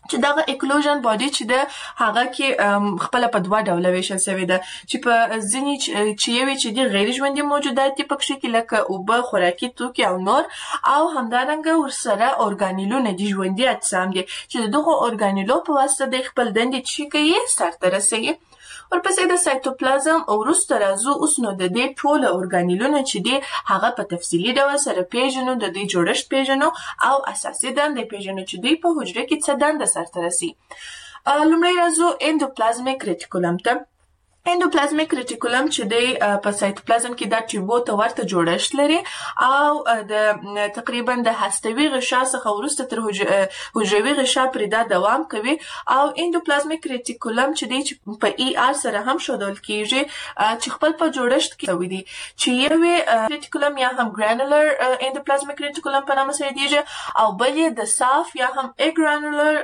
چې دغه اکلوژن باډي چې د هغه کې خپل په دوه ډوله ویشل شوی ده چې په ځینی چې یوي چې د غیر ژوندۍ موجودات په پکې کې لکه اوبه خوراکي توکي او نور او همدارنګه ورسره اورګانیلونه دي ژوندۍ اجسام دي چې دغه اورګانیلو په واسطه د خپل دندې چې کوي سرته رسیږي. ورپسې د سایتوپلازم او وروسته راځو اوس نو د دې ټول اورګانیلونه چې دي هغه په تفصیلي ډول سره پیژنو د دې جوړښت پیژنو او اساسي دندې پیژنو چې دوی په حجره کې څه دنده سرته رسي. لومړی راځو اندوپلازمیک ریټیکولم ته. اندوپلازمیک ریټیکولم چې د په سایتوپلازم کې د ټیوبو ته ورته جوړښت لري او د تقریبا د هستوي غشا څخه وروسته تر حجروي غشا پرې دا دوام کوي او اندوپلازمیک ریټیکولم چې د په ای آر سره هم ښودل کیږي چې خپل په جوړښت کې وي چې یوې ریټیکولم یا هم ګرانولر اندوپلازمیک ریټیکولم په نامه سره دیږي او بل د صاف یا هم اګرانولر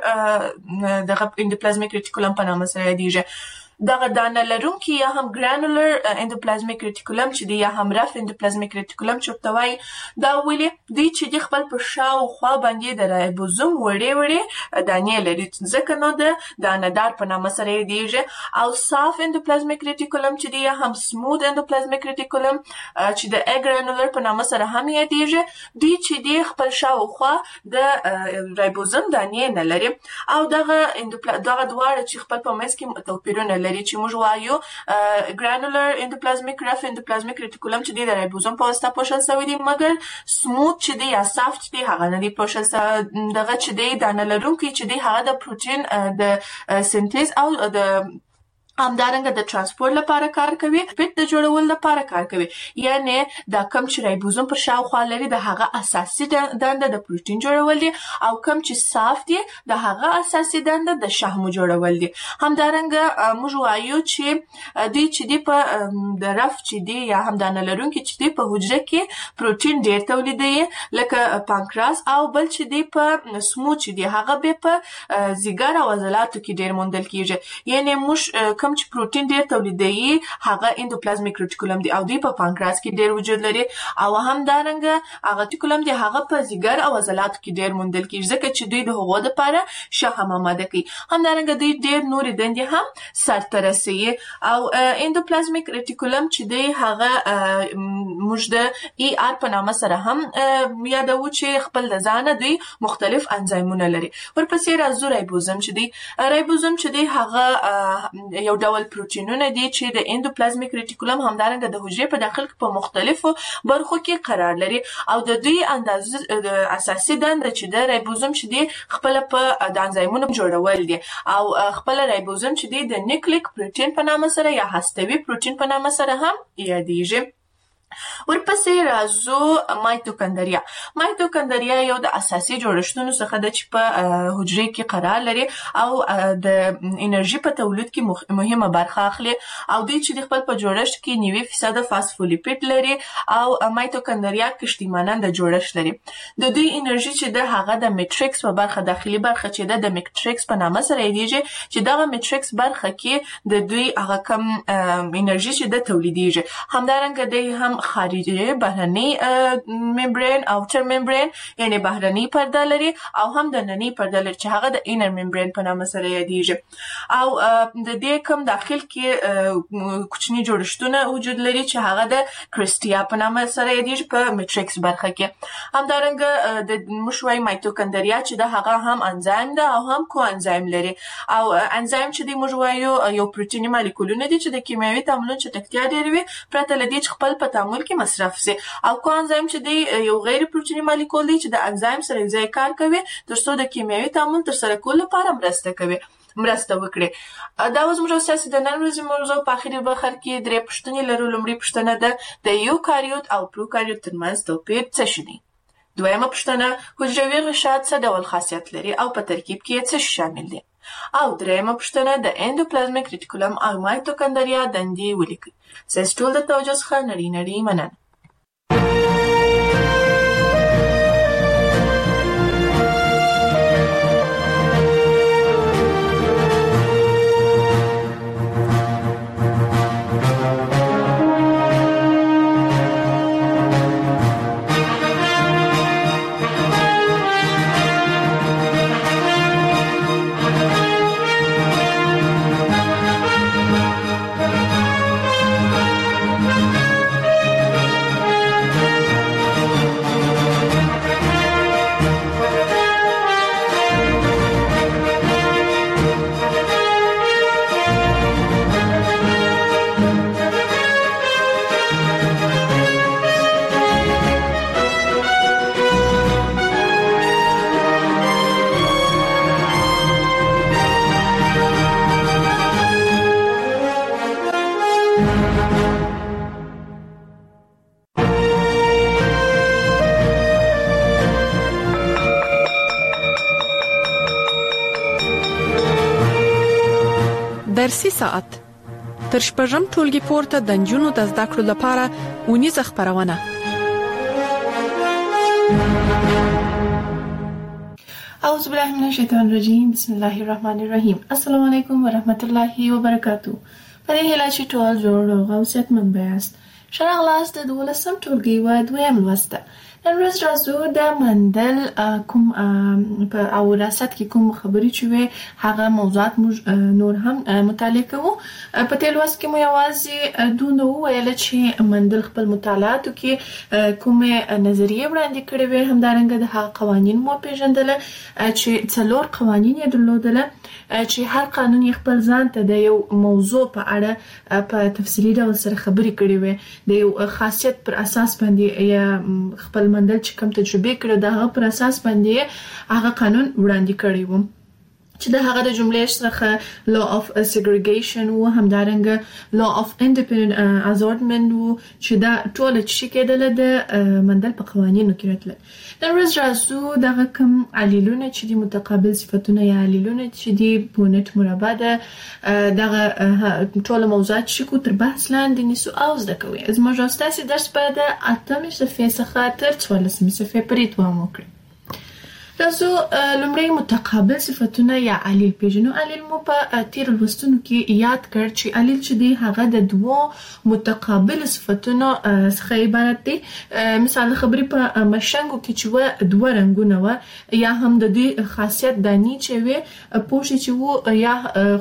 د اندوپلازمیک ریټیکولم په نامه سره دیږي. دغه دانه لرونکي یا هم ګرانولر اندوپلازمیک ریټیکولم چې دی یا هم رف اندوپلازمیک ریټیکولم چې توای دا ولې دی چې د خپل په شاوخوا باندې د رایبوزوم وړې وړې دانې لري ځکه نو د دانه‌دار په نامه سره دیږي او صاف اندوپلازمیک ریټیکولم چې دی یا هم سموث اندوپلازمیک ریټیکولم چې د اګرانولر په نامه سره هم یادېږي دی چې دی خپل شاوخوا د رایبوزوم دانې نه لري او دغه دواړه چې خپل په منځ کې توپیرونه لري چې موږ وایو ګرانولر اندوپلازمیک رف اندوپلازمیک ریټیکولم چې د رایبوزوم په واسطه پوښل شوی دی مګر سموث چې دی یا صاف چې دی هغه نه دی پوښل دغه چې دی دانه لرونکي چې دی هغه د پروتین د سنتیز او د همدارنګه د ترانسپورت لپاره کار کوي پیټ د جوړول لپاره کار کوي یعنی دا کم چې رایبوزوم پر شاوخوا لري د هغه اساسي دنده د پروتین جوړول دي او کم چې صاف دي د هغه اساسي دنده د شحمو جوړول دي. همدارنګه موږ وایو چې دوی چې دی په د رف چې دی یا هم دانه لرونکي چې دی په حجره کې پروتین ډیر تولیدوي لکه پانکراس او بل چې دی په سمو چې دی هغه به په ځیګر او عضلاتو کې ډیر موندل کیږي یعنی موږ چې پروتین ډیر تولیدوي هغه اندوپلازمیک ریټیکولم دی او دی په پانکراس کې ډیر وجود لري او همدارنګه هغه ریټیکولم دی هغه په ځیګر او عضلاتو کې ډیر موندل کیږي ځکه چې دوی د هغو لپاره شحم آماده کوي. همدارنګه دوی ډیر نورې دندې هم سرته رسوي او اندوپلازمیک ریټیکولم چې دی هغه موږ د ای آر په نامه سره هم یادوو چې خپل د ځانه دوی مختلف انزایمونه لري. ورپسې راځو رایبوزوم چې دی هغه یو ډول پروتینونه دي چې د اندوپلازمیک ریټیکولم همدارنګه د حجرې په داخل کې په مختلفو برخو کې قرار لري او د دوی اندازه اساسي دنده چې د رایبوزوم چې دی خپل په د انزایمونو جوړول دي او خپل رایبوزوم چې دی د نیوکلیک پروتین په نامه سره یا هستوي پروتین په نامه سره هم یادېږي. ورپسې راځو مایتوکندریا یو د اساسي جوړښتونو څخه د چې په حجرې کې قرار لري او د انرژي په تولید کې مهمه برخه اخلي او دوی چې د خپل په جوړښت کې 90% فاسفولیپید لري او مایتوکندریا کشتیمانند جوړښت لري. د دوی انرژي چې د هغه د میټریکس په برخه داخلي برخه چې د میټریکس په نامه سره یادېږي چې دغه میټریکس برخه کې د دوی هغه کم انرژي چې د تولیدېږي. همدارنګه د هم خارجي بهرني ممبرین اوټر ممبرین یعنی بهرني پرده لري او هم د ننني پرده لري چې هغه د انر ممبرین په نامه سره یادېږي او د دې کم داخل کې کوچني جوړښتونه وجود لري چې هغه د کرسټیا په نامه سره یادېږي په میټریکس برخه کې. همدارنګه د مشوي مایتوکندریا چې د هغه هم انزایم ده او هم کو انزایم لري او انزایم چې د مجوایو یو پروتیني مالیکولونه دي چې د کیمیاوي تعاملونو چټکتیا ډیروي پرته لدی چې خپل په تعامل کې مصرف سي او کو انزایم چې دی یو غیر پروتیني مالیکول دی چې د انزایم سره یوځای کار کوي ترڅو د کیمیاوي تعامل ترسره کولو لپاره مرسته وکړي. دا اوس موږ سیاسي د نن ورځې موضوع په اخري برخه کې درې پوښتنې لرو. لومړی پوښتنه ده د یوکاریوت او پروکاریوت ترمنځ توپیر څه شی دی؟ دویمه پوښتنه حجروي غشا څه ډول خاصیت لري او په ترکیب کې څه شامل دي؟ او دریمه پوښتنه د اندوپلازمیک ریټیکولم او مایتوکندریا دندې ولیکئ. ستاسو ټول د توجه څخه نړۍ مننه. درسي ساعت تر شپږم ټولګي پورته د نجونو د زده کړو لپاره اونیزه خبرونه. اعوذ بالله من الشیطان الرجیم. بسم الله الرحمن الرحیم. السلام علیکم ورحمت الله وبرکاتو. په دې هیله چې ټول جوړ او صحتمند یاست. ښه راغلاست د 12م ټولګي و دویم لوست. نن ورځ راځو د مندل کوم په او وراثت کې کوم خبرې چې وي هغه موضوعات موږ نور هم مطالعه کوو. په دې لوست کې مو یوازې دونه ویل چې مندل خپل مطالعاتو کې کومه نظریه وړاندې کړې وي، همدارنګه د هغه قوانین مو پیژندل چې څلور قوانین یې درلودل چې هر قانون خپل ځان ته د یو موضوع په اړه په تفصیلي ډول سره خبرې کړې وي، د یو خاصیت پر اساس باندې یا خپل مندل چې کوم تجربه کړو د هغه پر اساس باندې هغه قانون وړاندې کړی و چې د هغه د جملې څخه law of segregation و همدارنګه law of independent assortment و چې دا ټول چې کېدل د مندل په قوانینو کې راتله. نن ورځ راځو دغه کوم علیلونه چې د متقابل صفتونه یا علیلونه چې د پونټ مربع ده دغه ټول موضوعات چې کو تر بحث لاندې نیسو او زده کوي. زموږ راستاسي درس په د 8مې صفحې څخه تر 14مې صفحې پورې دوام وکړي. تاسو لومړی متقابل صفتونه یا علیل پیژنو. علیل مو په تیر لوستونو کې یاد کړ چې علیل چې دی هغه د دوه متقابل صفتونو څخه عبارت دی. مثال خبرې په مشنګو کې چې و دوه رنگونه و یا هم د دې خاصیت دانی چې و پوښي چې و یا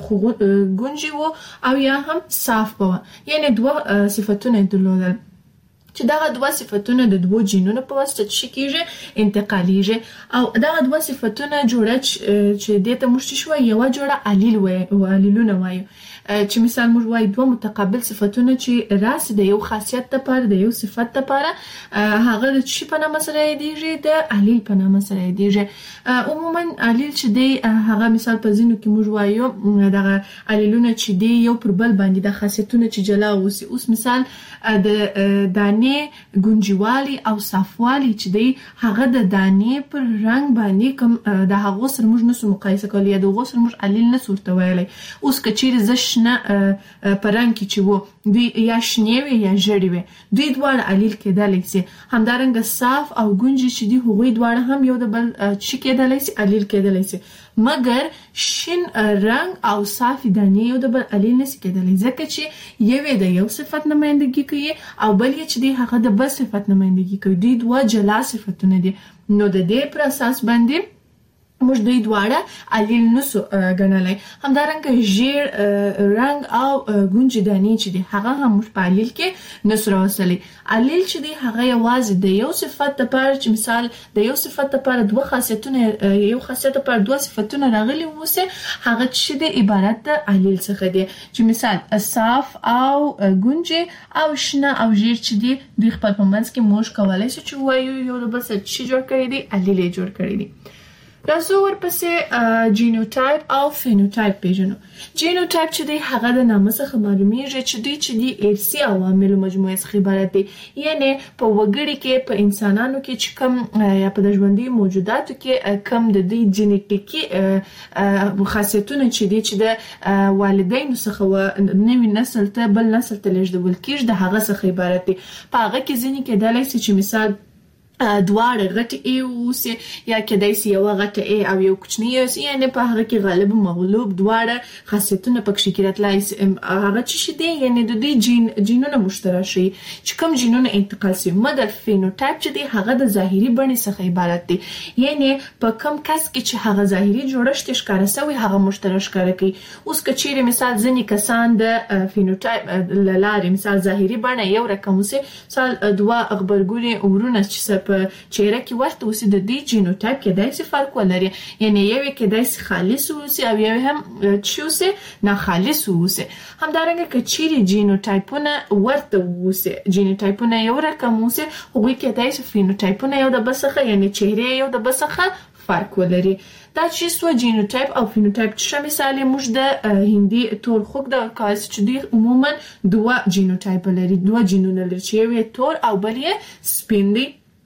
ګونجي و او یا هم صاف و، یعنی دوه صفتونه درلودل چې دغه دوه صفتونه د دوه جینونو په واسطه چې کیږي انتقالیږي او دغه دوه صفتونه جوړه چې دته مشت شو یو جوړه علیل و علیلونه وایي چې مثال موږ وایي دوه متقابل صفتونه چې راس د یو خاصیت لپاره د یو صفت لپاره هغه د شي په نامه سره یادېږي د علیل په نامه سره یادېږي. عموما علیل چې دی هغه مثال په ځینو کې موږ وایو دغه علیلونه چې دی یو پر بل باندې د خاصیتونو چې جلا اوسي. اوس مثال د دانې ګونجوالي او صافوالي چې دی هغه د دانې پر رنگ باندې کوم د هغه سره موږ نسو مقایسه کولی یا د هغه سره موږ علیل نه صورت ویلای. اوس کچیر زشنه په رنگ کې چې وو دوی یا شنیوي یا ژړې وي دوی دواړه علیل کېدلی سي. همدارنګه صاف او ګونجي چې دی هغوی دواړه هم یو د بل چې کېدلی سي علیل کېدلی سي، مګر شین رنگ او صاف دانې یو د بل علیل نشي کېدلی ځکه چې یو د یو صفت نمائندګي کوي او بل چې دی هغه د بل صفت نمائندګي کوي. دوی دوه جلا صفتونه دي. نو د دې پر اساس باندې موږ دوی دواړه علیل نسو ګڼلای. همدارنګه ژیړ رنگ او ګونجي دانې چې دی هغه هم موږ په علیل کې نسو راوستلی. علیل چې دی هغه یوازې د یو صفت لپاره چې مثال د یو صفت لپاره دوه خاصیتونه یو خاصیت لپاره دوه صفتونه راغلي ووسه هغه چې دی عبارت د علیل څخه دی چې مثال صاف او ګونجي او شنه او ژیړ چې دی دوی خپل په منځ کې موږ کولای شو چې وایو یو د بل څه چې جوړ کړی دی علیل جوړ کړی دی. راځو ورپسې جینوټایپ او فینوټایپ پیژنو. جینوټایپ چې دی هغه د نامه څخه معلومیږي چې دوی چې دی ارثي عواملو مجموعه څخه عبارت دی، یعنی په وګړي کې په انسانانو کې چې کوم یا په ژوندۍ موجوداتو کې کوم د دې جینیټیکي خاصیتونه چې دی چې د والدینو څخه و نوې نسل ته بل نسل ته لیږدول کېږي د هغه څخه عبارت دی. په هغه کې ځینې کېدلی شي چې مثال دواړه غټ ای اوسه یا کېدای شي یو غټ ای او یو کوچنی اوسه، یعنی په هغه کې غالب مغلوب دواړه خاصیتونه پکې کېدلای شي. هغه چې دی یعنی د دې جینونه مشترک شي چې کوم جینونه انتقال شي. مګر فینوټایپ چې دی هغه د ظاهري بڼې څخه عبارت دی، یعنی په کوم کس کې چې هغه ظاهري جوړښت ښکاره شوی هغه مشترک ښکاره کوي. اوس کچېره مثال ځینې کسان د فینوټایپ لاره مثال ظاهري بڼه یو رقم وسه مثال دوه خبرګونې ورونه چې په چهره کې وخت اوسې د دې جینوټایپ کې داسې فرق ولري، یعنی یو کې داسې خالص اوسې او یو هم چوسه نه خالص اوسې. همدارنګه کچېری جینوټایپونه ورته اوسې جینوټایپونه یو رقم اوسې هغوی کې داسې فینوټایپونه یو د بسخه یعنی چهره یو د بسخه فرق ولري. دا چې سو جینوټایپ او فینوټایپ چې مثال موږ د هندي تور خوګ د کاس چې دی عموما دوه جینوټایپ لري، دوه جینونه لري چې یو تور او بل یې سپین دی.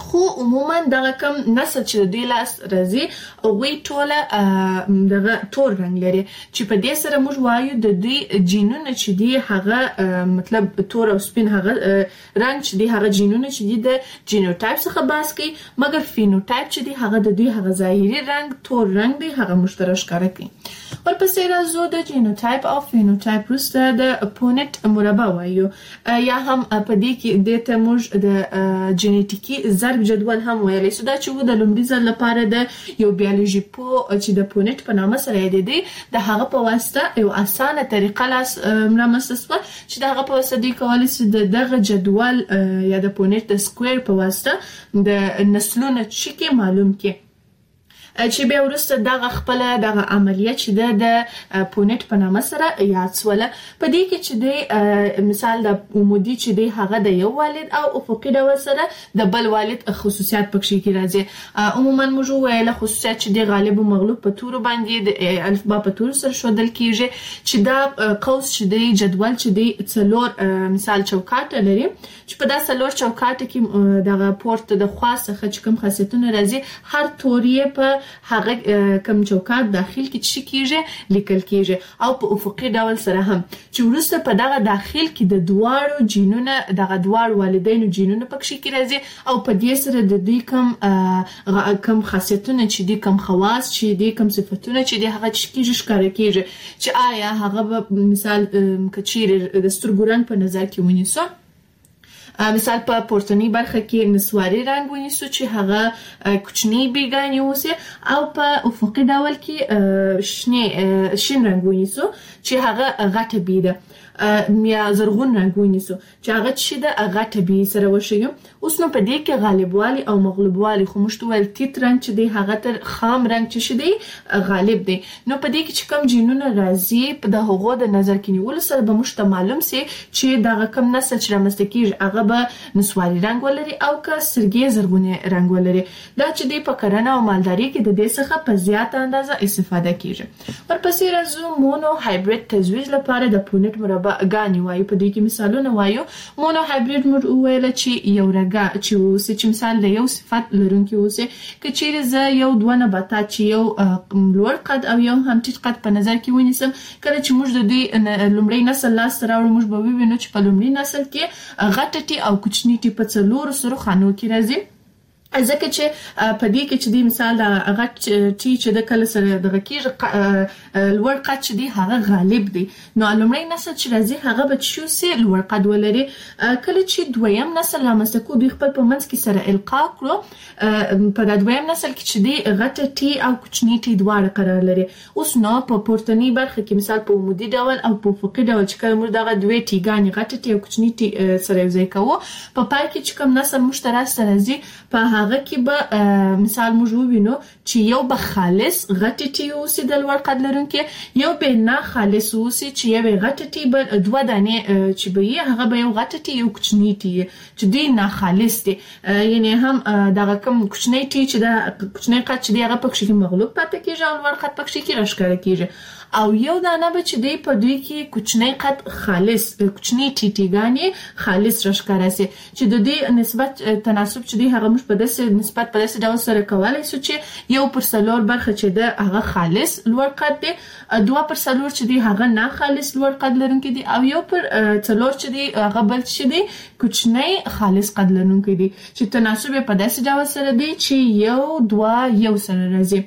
خو عموما دغه کم نسل چې د لاس راځي او وی ټوله دغه تور رنگ لري چې په دې سره موږ وایو د دې جینونه چې دی هغه مطلب تور او سپین هغه رنگ چې دی هغه جینونه چې دی د جینوټایپ څخه بحث کوي مګر فینوټایپ چې دی هغه د دوی هغه ظاهري رنگ تور رنگ دی هغه مشترک ښکاره کوي. ورپسې راځو د جینوټایپ او فینوټایپ وروسته د پونټ مربع وایو یا هم په دې کې د ته موږ د جینیټیکي ضرب جدول هم ویلې سو دا چې د لومړي ځل لپاره د یو بیولوژي په چې د پونټ په نامه سره یادېدي د هغه په واسطه یو اسانه طریقه لاس رامنځته شوه چې د هغه په واسطه د کولای شي دغه جدول یا د پونټ د سکوير په واسطه د نسلونو چې معلوم کې چې به ورسته دغه خپل دغه عملیات چې د پونټ په نامه سره یاد سواله په دې کې چې د مثال د عمودي چې د هغه د یو والد او افقي ډول سره د بل والد خصوصیات پکې کې راځي. عموما موږ ویل خصوصیات چې د غالب او مغلوب په تور باندې د الفبا په تور سره شودل کیږي چې دا قوس چې د جدول چې د څلور مثال چوکاټ لري چې په دا څلور چوکاټ کې دغه پورت د خاصه چې کوم خاصیتونه راځي هر توري په هغه کم چوکاټ داخل کې چې کیږي لیکل کیږي او په افقي ډول سره هم چې ورسته په دغه داخل کې د دواړو جینونو دغه دواړو والدینو جینونو پکې کې راځي او په دې سره د دې کم خاصیتونه چې دي کم خواص چې دي کم صفاتونه چې دي هغه چې کیږي ښکاره کیږي چې آیا هغه مثال کچیر د سترګوران په نظر کې ونیسو مثال په پورتنی برخه کې نسواري رنگ ونیسو چې هغه کوچنی بیګانی اوسه او په افقي ډول کې شین رنگ ونیسو چې هغه غټه بیده یا زرغون رنگ ونیسو چې هغه چې د غټه بي سره وشي. اوس نو په دې کې غالبوالي او مغلوبوالي خو مشتول تیت رنگ چې دی هغه تر خام رنگ چې دی غالب دی. نو په دې کې چې کوم جینونه راځي په د هغو د نظر کې نیول سره به مشته معلوم سي چې دغه کوم نسل چې رامنځته کیږي هغه به نسواري رنگ ولري او که سرګي زرغونی رنگ ولري. دا چې دی په کرنه او مالداري کې د دې څخه په زیاته اندازه استفاده کیږي. ورپسې راځو مونو هایبرید تزویج لپاره د پونټ مربع غاني وایو په دې کې مثالونه وایو. مونو هایبرید موږ ویل چې یو رګه چې اوسه چې مثال د یو صفت لرونکي اوسه کچېر ز یو دوه نباتات چې یو لوړ قد او یو هم ټیټ قد په نظر کې ونیسم کله چې موږ د دې لومړی نسل لاس راوړو موږ به وینو چې په لومړي نسل کې غټه او کوچنی ټي په څلور سره خانو کې راځي ځکه چې په دې کې چې د مثال د غټ ټي چې د کله سره د غکیر لوړ قد چې دی هغه غالب دی. نو لومړی نسل چې راځي هغه به شو سي لوړ قد ولري کله چې دویم نسل لامسکو دوی خپل په منځ کې سره القا کړو په د دویم نسل کې چې دی غټ ټي او کوچنی ټي دواړه قرار لري. اوس نو په پورتنی برخه کې مثال په عمودي ډول او په افقي ډول چې کوم دغه دوه ټي ګانی غټ ټي او کوچنی ټي سره یو ځای کوو په پای کې چې کوم نسل مشترک سره راځي په هغه کې به مثال موږ وینو چې یو به خالص غټ ټي اوسي د لوړ قد لرونکي یو به نه خالص اوسي چې یو غټ ټي بل دوه دانه چې به هغه به یو غټ ټي یو کوچنی ټي چې دی نه خالص دي یعنی هم دغه کوم کوچنی ټي چې د کوچنی قد چې دی هغه پکې کې مغلوب پاتې کیږي او لوړ قد پکې کې راښکاره کیږي او یو دانه به چې دی په دوی کې کوچنی قد خالص کوچنی ټیټیګانی خالص راښکاره سي چې د دې نسبت تناسب چې دی هغه مش په داسې نسبت په داسې ډول سره کولای شو چې یو پر څلور برخه چې دی هغه خالص لوړ قد دی دوه پر څلور چې دی هغه نه خالص لوړ قد لرونکي دي او یو پر څلور چې دی هغه بل چې دی کوچنی خالص قد لرونکي دي چې تناسب په داسې ډول سره دی چې یو دوه یو سره راځي.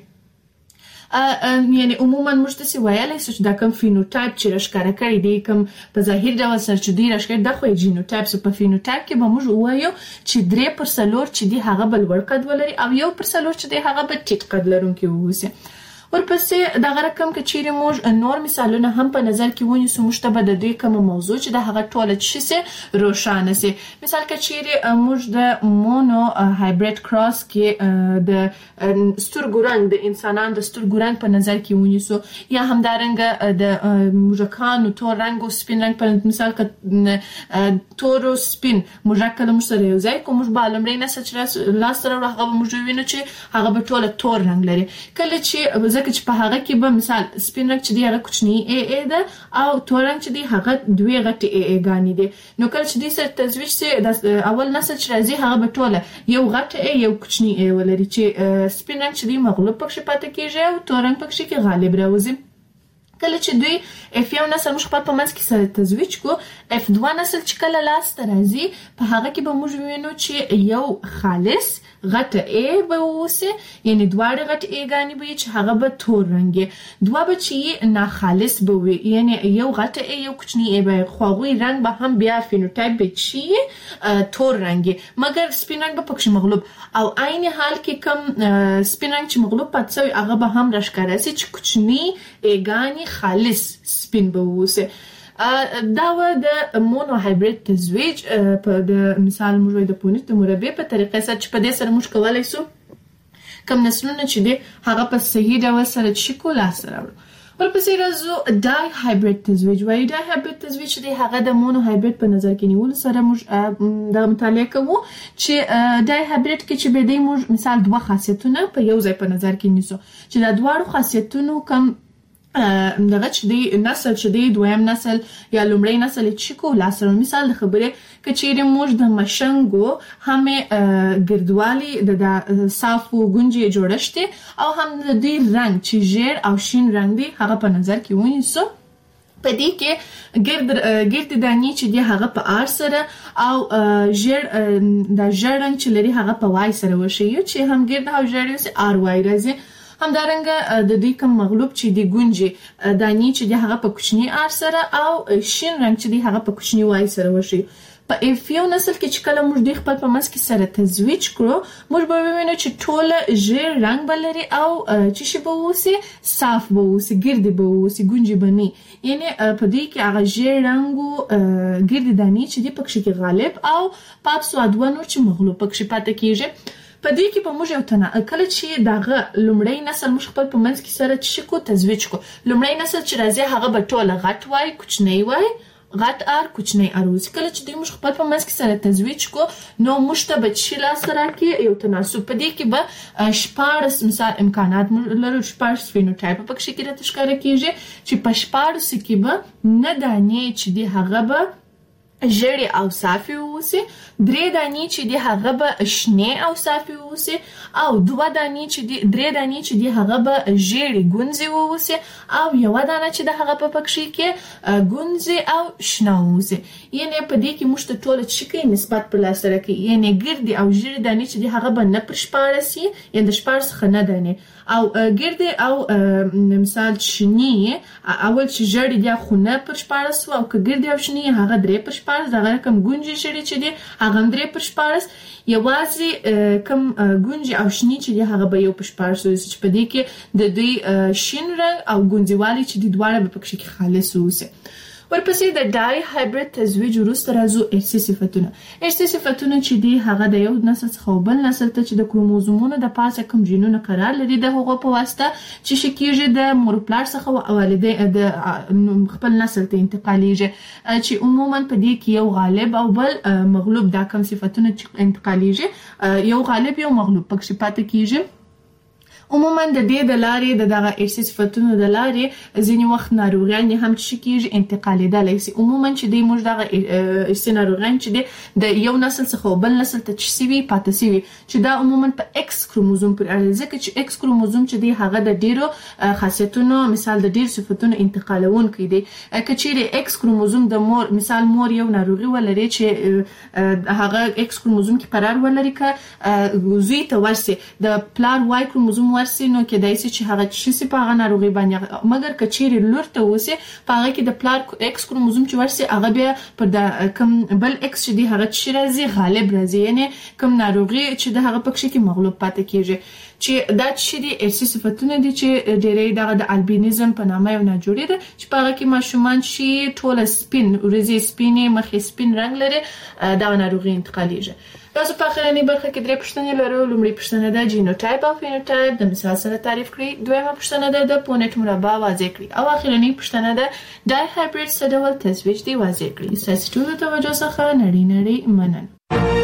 یعنی عموما موږ ته ویلای شو چې دا کوم فینوټایپ چې راښکاره کړی دی کوم په ظاهر ډول سره چې دی راښکاره د خو جینوټایپ په فینوټایپ کې به موږ وایو چې 3% چې دی هغه بل ور قد ولري او 1% چې دی هغه به ټیټ قد لرونکي ووسی. ورپسې د رقم کې چیرې موږ نور مثالونه هم په نظر کې ونیسو مشتبه د دې کوم موضوع چې د هغه ټوله شي روښانه سي. مثال کې چیرې موږ د مونو هایبرید کراس کې د سترګو رنګ د انسانانو د سترګو رنګ په نظر کې ونیسو یا هم دا رنګ د موږکانو تور رنګ او سپین رنګ په مثال کې تور او سپین موږک کله موږ سره یو ځای کوم موږ به لومړی نسل چې لاس سره هغه موږ وینو چې هغه به ټوله تور رنګ لري کله چې ځکه چې په هغه کې به مثال سپین رنګ چې دی هغه کوچنی ا ده او تور رنګ چې دی هغه دوی غټي ا غانې دي. نو کله چې د سره تزویج سي اول نسل چې راځي هغه به ټوله یو غټ ا یو کوچنی ا ولري چې سپین رنګ چې دی مغلوب پکې پاتې کیږي او تور رنګ پکې کې غالب راوځي. کله چې دوی F1 نسل موږ خپل په منځ کې سره تزویج کو F2 نسل چې کله لاس ته راځي په هغه کې به موږ وینو چې یو خالص غټ A به ووسي یعنی دواړه غټ A غانې به چې هغه به تور رنګي دوه به چې نه خالص به وي یعنی یو غټ A یو کوچنی A به خواغوي رنګ به هم بیا فینوټایپ به چې تور رنګي مګر سپین رنګ به پکې مغلوب او عین حال کې کم سپین رنګ چې مغلوب پاتې شوی هغه به هم راښکاره سي چې کوچنی A غانې خالص سپین به ووسي. دا و د مونو هایبرید تزویج په د مثال موږ د پونیت د مربع په طریقې سره چې په دې سره موږ کولای سو کم نسلونه چې دي هغه په صحیح ډول سره چې کولا سره ورپسې راځو دای هایبرید تزویج وایي. دای هایبرید تزویج دی هغه د مونو هایبرید په نظر کې نیول سره موږ د مطالعه کوو چې دای هایبرید کې چې به دی موږ مثال دوه خاصیتونه په یو ځای په نظر کې نیسو چې دا دواړو خاصیتونو کم دغه چې دی نسل چې دی دویم نسل یا لومړی نسل چې کولا سره مثال د خبرې کچېره موږ د مشنګو هم ګردوالي د صافو گونجي جوړشته او هم د دې رنگ چې ژیر او شین رنگ دی هغه په نظر کې ونیسو. په دې کې ګرد دانی چې دی هغه په آر سره او ژیر د ژیر رنگ چې لري هغه په وای سره وشي چې هم ګرد او ژیر یې آر وای راځي. همدارنګه د دې کوم مغلوب چې دی گونجي دانی چې دی هغه په کوچنی آر سره او شین رنگ چې دی هغه په کوچنی وای سره وشي. په F1 نسل کې چې کله موږ د خپل په منځ کې سره تزویج کړو موږ به وینو چې ټول ژیر رنگ بلري او چې شی به وسی صاف به وسی ګرد به وسی گونجي بني یعنی په دې کې هغه ژیر رنگ او ګرد دانی چې دی پکې کې غالب او پات سوادونو چې مغلوب پکې پاتې کیږي. په دې کې په موږ یو تنه کله چې دغه لومړی نسل موږ خپل په منځ کې سره چې کو تزویج کو لومړی نسل چې راځي هغه به ټوله غټ وای کوچنی وای غټ آر کوچنی اروز کله چې دوی موږ خپل په منځ کې سره تزویج کو نو موږ ته به چې لاس سره کې یو تناسب په دې کې به شپارس مثال امکانات لرو شپارس فینوټایپ په کې کې راته ښکاره کیږي چې په شپارس کې به نه دانې چې دی هغه به ژړې او صافي ووسي درې دانې چې دی هغه به شنې او صافي ووسي او دوه دانې چې دی درې دانې چې دی هغه به ژړې ګونځې ووسي او یو دانه چې د هغه په پکې کې ګونځې او شنه ووسي یعنی په دې کې موږ ته ټول چې کې نسبت په لاس سره کې یعنی ګردي او ژړې دانې چې دی هغه به نه پر شپارسي یعنی د شپارس خنه دانې او ګردي او مثال شنی اول چې ژړې دی خونه پر شپارس او که ګردي او شنی هغه درې پر شپارس دغه کم ګونجي شړې چې دی هغه درې پر شپارس یوازې کم ګونجي او شنی چې دی هغه به یو پر شپارس چې په دې کې د دوی شین رنگ او ګونځوالي چې دی دواړه په پکې کې خالص ووسي. ورپسې د ډای هایبرید تزویج وروسته راځو ارثي صفتونه. ارثي صفتونه چې دی هغه د یو نسل څخه بل نسل ته چې د کروموزومونو د پاسه کوم جینونه قرار لري د هغو په واسطه چې شکیږي د مور پلار څخه او والدین د خپل نسل ته انتقالیږي چې عموما په دې کې یو غالب او بل مغلوب دا کوم صفتونه چې انتقالیږي یو غالب یو مغلوب پکې پاتې کیږي. عموما د دې د لارې دغه ارثي صفتونو د لارې ځینې وخت ناروغیان هم چې کیږي انتقالیدلی سي. عموما چې دی موږ دغه ارثي ناروغیان چې دی د یو نسل څخه بل نسل ته چې سوي پاتې سوي چې دا عموما په ایکس کروموزوم پر اړه ځکه چې ایکس کروموزوم چې دی هغه د ډیرو خاصیتونو مثال د ډیر صفتونو انتقالونکی دی. کچېره ایکس کروموزوم د مور مثال مور یو ناروغي ولري چې هغه ایکس کروموزوم کې قرار ولري ک زوی ته ورسي د پلار وای کروموزوم ورسي نو کې دایسي چې هغه چې په هغه ناروغي باندې مګر کچېره لور ته وسی په هغه کې د پلار ایکس کروموزوم چې ورسي هغه بیا پر د کم بل ایکس چې دی هغه چې راځي غالب راځي یعنی کم ناروغي چې د هغه پکې کې مغلوب پاتې کیږي چې دا چې دی ارثي صفتونه دي چې ډېرې دغه د البینیزم په نامه یو ناجوړي ده چې په هغه کې ماشومان شي ټول سپین ورځي سپینې مخې سپین رنگ لري دا ناروغي انتقالیږي. تاسو په اخرنی برخه کې درې پوښتنې لرو. لومړی پوښتنه ده جینوټایپ او فینوټایپ د مثال سره تعریف کړئ. دویمه پوښتنه ده د پونیت مربع واضح کړئ او اخرنی پوښتنه ده ډای هایبرید څه ډول تزویج دی واضح کړئ. ستاسو ټول توجه څخه نړۍ مننه.